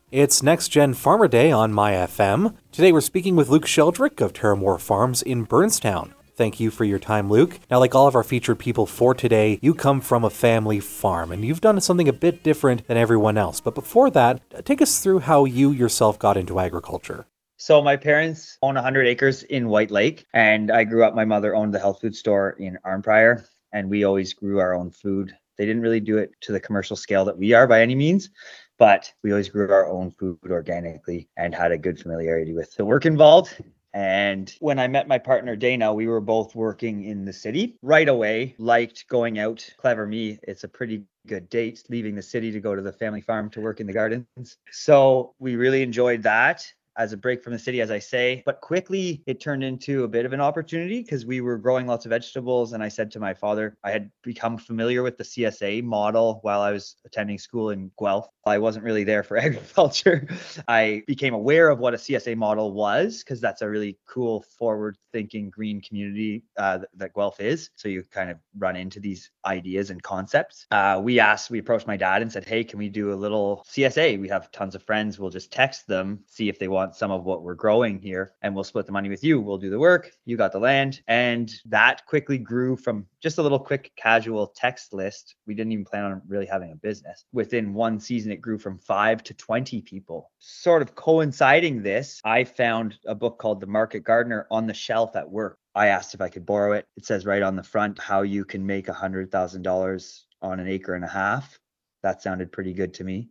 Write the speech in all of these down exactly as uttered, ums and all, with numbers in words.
It's Next Gen Farmer Day on My F M. Today we're speaking with Luke Sheldrick of Terramore Farms in Burnstown. Thank you for your time, Luke. Now, like all of our featured people for today, you come from a family farm, and you've done something a bit different than everyone else. But before that, take us through how you yourself got into agriculture. So my parents own one hundred acres in White Lake, and I grew up, my mother owned the health food store in Arnprior, and we always grew our own food. They didn't really do it to the commercial scale that we are by any means, but we always grew our own food organically and had a good familiarity with the work involved. And when I met my partner, Dana, we were both working in the city right away, liked going out. Clever me, it's a pretty good date, leaving the city to go to the family farm to work in the gardens. So we really enjoyed that as a break from the city, as I say, but quickly it turned into a bit of an opportunity because we were growing lots of vegetables. And I said to my father, I had become familiar with the C S A model while I was attending school in Guelph. I wasn't really there for agriculture. I became aware of what a C S A model was because that's a really cool forward-thinking green community uh, that, that Guelph is. So you kind of run into these ideas and concepts. Uh, we asked, we approached my dad and said, hey, can we do a little C S A? We have tons of friends. We'll just text them, see if they want some of what we're growing here, and we'll split the money with you. We'll do the work. You got the land. And that quickly grew from just a little quick casual text list. We didn't even plan on really having a business. Within one season, it grew from five to twenty people. Sort of coinciding this, I found a book called The Market Gardener on the shelf at work. I asked if I could borrow it. It says right on the front how you can make one hundred thousand dollars on an acre and a half. That sounded pretty good to me.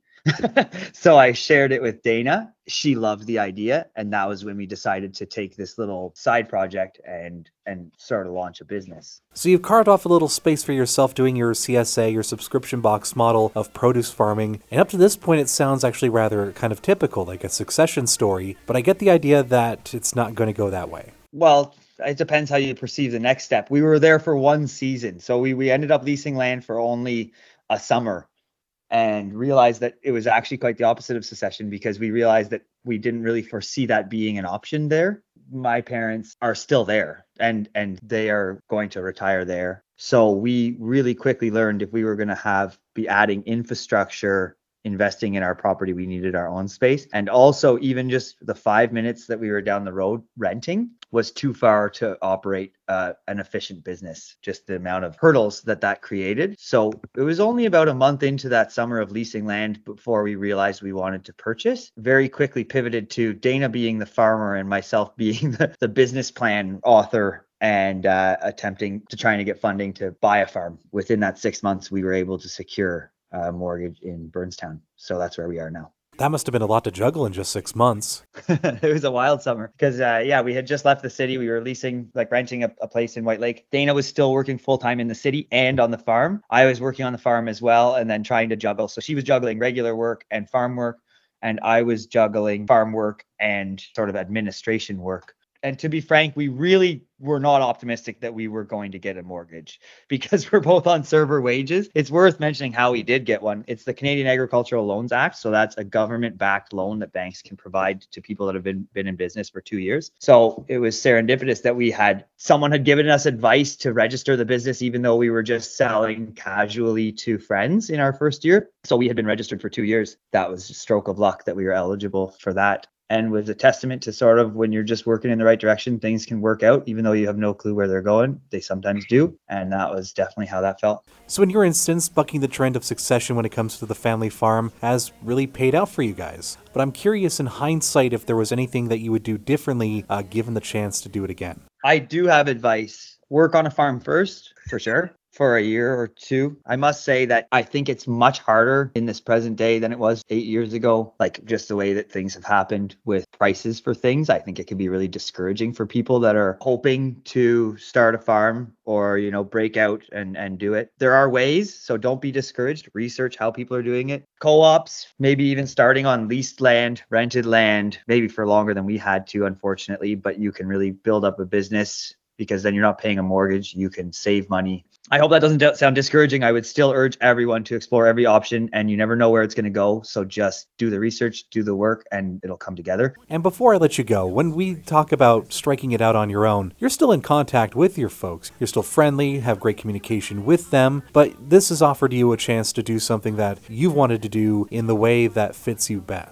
So I shared it with Dana. She loved the idea. And that was when we decided to take this little side project and and sort of launch a business. So you've carved off a little space for yourself doing your C S A, your subscription box model of produce farming. And up to this point, it sounds actually rather kind of typical, like a succession story. But I get the idea that it's not going to go that way. Well, it depends how you perceive the next step. We were there for one season. So we, we ended up leasing land for only a summer, and realized that it was actually quite the opposite of succession because we realized that we didn't really foresee that being an option there. My parents are still there and and they are going to retire there. So we really quickly learned if we were going to have be adding infrastructure, investing in our property, we needed our own space. And also even just the five minutes that we were down the road renting was too far to operate uh, an efficient business, just the amount of hurdles that that created. So it was only about a month into that summer of leasing land before we realized we wanted to purchase. Very quickly pivoted to Dana being the farmer and myself being the, the business plan author and uh, attempting to trying to get funding to buy a farm. Within that six months, we were able to secure a mortgage in Burnstown. So that's where we are now. That must have been a lot to juggle in just six months. It was a wild summer because, uh, yeah, we had just left the city. We were leasing, like renting a, a place in White Lake. Dana was still working full time in the city and on the farm. I was working on the farm as well and then trying to juggle. So she was juggling regular work and farm work, and I was juggling farm work and sort of administration work. And to be frank, we really were not optimistic that we were going to get a mortgage because we're both on server wages. It's worth mentioning how we did get one. It's the Canadian Agricultural Loans Act. So that's a government-backed loan that banks can provide to people that have been, been in business for two years. So it was serendipitous that we had, someone had given us advice to register the business, even though we were just selling casually to friends in our first year. So we had been registered for two years. That was a stroke of luck that we were eligible for that. And was a testament to sort of when you're just working in the right direction, things can work out, even though you have no clue where they're going. They sometimes do. And that was definitely how that felt. So in your instance, bucking the trend of succession when it comes to the family farm has really paid out for you guys. But I'm curious in hindsight if there was anything that you would do differently uh, given the chance to do it again. I do have advice. Work on a farm first, for sure. For a year or two. I must say that I think it's much harder in this present day than it was eight years ago. Like just the way that things have happened with prices for things. I think it can be really discouraging for people that are hoping to start a farm or, you know, break out and, and do it. There are ways, so don't be discouraged. Research how people are doing it. Co-ops, maybe even starting on leased land, rented land, maybe for longer than we had to, unfortunately, but you can really build up a business because then you're not paying a mortgage. You can save money. I hope that doesn't sound discouraging. I would still urge everyone to explore every option, and you never know where it's going to go. So just do the research, do the work, and it'll come together. And before I let you go, when we talk about striking it out on your own, you're still in contact with your folks. You're still friendly, have great communication with them, but this has offered you a chance to do something that you've wanted to do in the way that fits you best.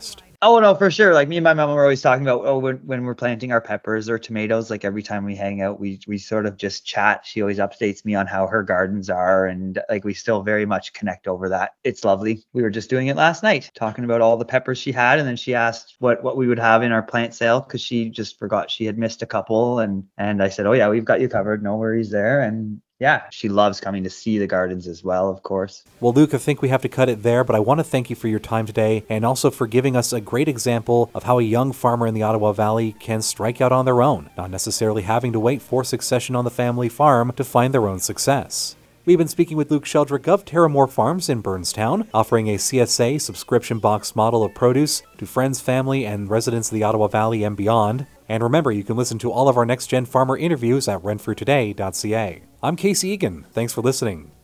Oh no, for sure. Like me and my mom were always talking about, oh, when, when we're planting our peppers or tomatoes, like every time we hang out, we we sort of just chat. She always updates me on how her gardens are, and like we still very much connect over that. It's lovely. We were just doing it last night, talking about all the peppers she had, and then she asked what what we would have in our plant sale because she just forgot she had missed a couple, and and I said, oh yeah, we've got you covered. No worries there. And yeah, she loves coming to see the gardens as well, of course. Well, Luke, I think we have to cut it there, but I want to thank you for your time today and also for giving us a great example of how a young farmer in the Ottawa Valley can strike out on their own, not necessarily having to wait for succession on the family farm to find their own success. We've been speaking with Luke Sheldrick of Terramore Farms in Burnstown, offering a C S A subscription box model of produce to friends, family, and residents of the Ottawa Valley and beyond. And remember, you can listen to all of our Next Gen Farmer interviews at renfrew today dot c a. I'm Casey Egan. Thanks for listening.